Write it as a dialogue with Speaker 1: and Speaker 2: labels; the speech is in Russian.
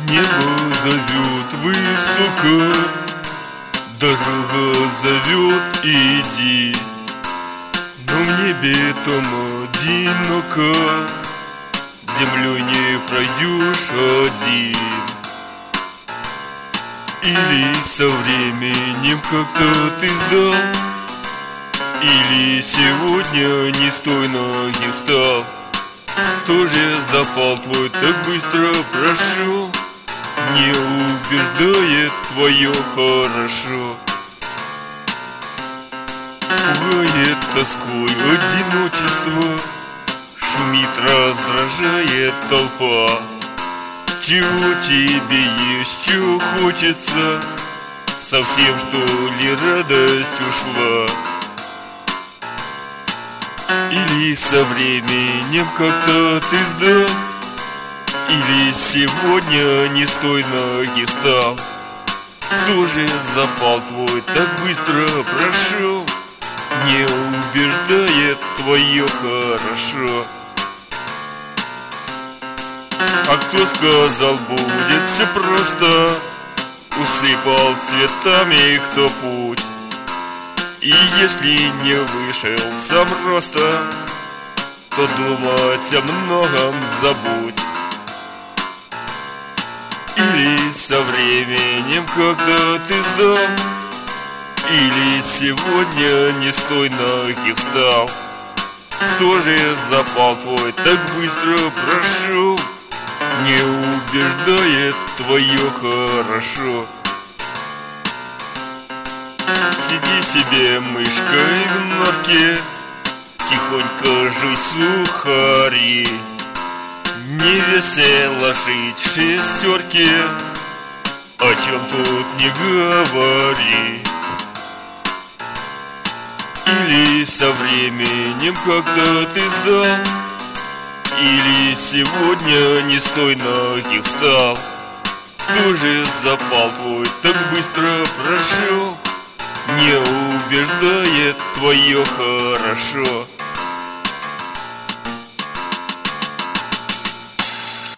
Speaker 1: Небо зовет высоко, дорога зовет, иди. Но в небе там одиноко, землей не пройдешь один. Или со временем как-то ты сдал, или сегодня не с той ноги встал. Что же запал твой так быстро прошел? Не убеждает твое хорошо. Пугает тоской одиночество, шумит, раздражает толпа. Чего тебе еще хочется? Совсем что ли радость ушла? Или со временем как-то ты сдал, или сегодня не с той ноги встал. Кто же запал твой так быстро прошел? Не убеждает твое хорошо. А кто сказал, будет все просто? Усыпал цветами кто путь. И если не вышел сам роста, то думать о многом забудь. Или со временем когда ты сдал, или сегодня не с той ноги встал. Кто же запал твой так быстро прошел? Не убеждает твое хорошо. Сиди себе мышкой в норке, тихонько жуй сухари. Не весело жить в шестерке, о чем тут не говори. Или со временем когда ты сдал, или сегодня не с той ноги встал. Кто же запал твой так быстро прошел? Не убеждает твое хорошо.